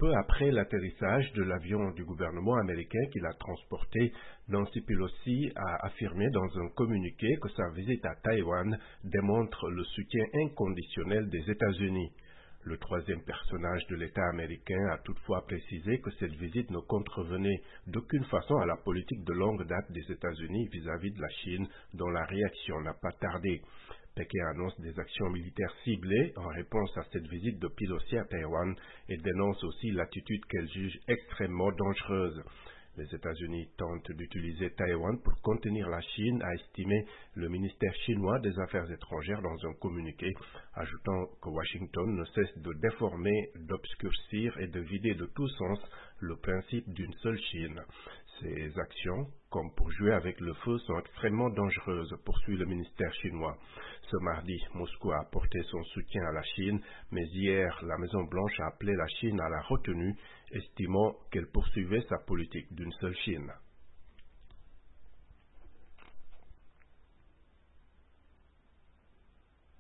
peu après l'atterrissage de l'avion du gouvernement américain qui l'a transporté, Nancy Pelosi a affirmé dans un communiqué que sa visite à Taïwan démontre le soutien inconditionnel des États-Unis. Le troisième personnage de l'État américain a toutefois précisé que cette visite ne contrevenait d'aucune façon à la politique de longue date des États-Unis vis-à-vis de la Chine, dont la réaction n'a pas tardé. Pékin annonce des actions militaires ciblées en réponse à cette visite de Pelosi à Taïwan et dénonce aussi l'attitude qu'elle juge extrêmement dangereuse. Les États-Unis tentent d'utiliser Taïwan pour contenir la Chine, a estimé le ministère chinois des Affaires étrangères dans un communiqué, ajoutant que Washington ne cesse de déformer, d'obscurcir et de vider de tout sens le principe d'une seule Chine. Ces actions, comme pour jouer avec le feu, sont extrêmement dangereuses, poursuit le ministère chinois. Ce mardi, Moscou a apporté son soutien à la Chine, mais hier, la Maison-Blanche a appelé la Chine à la retenue, estimant qu'elle poursuivait sa politique d'une seule Chine.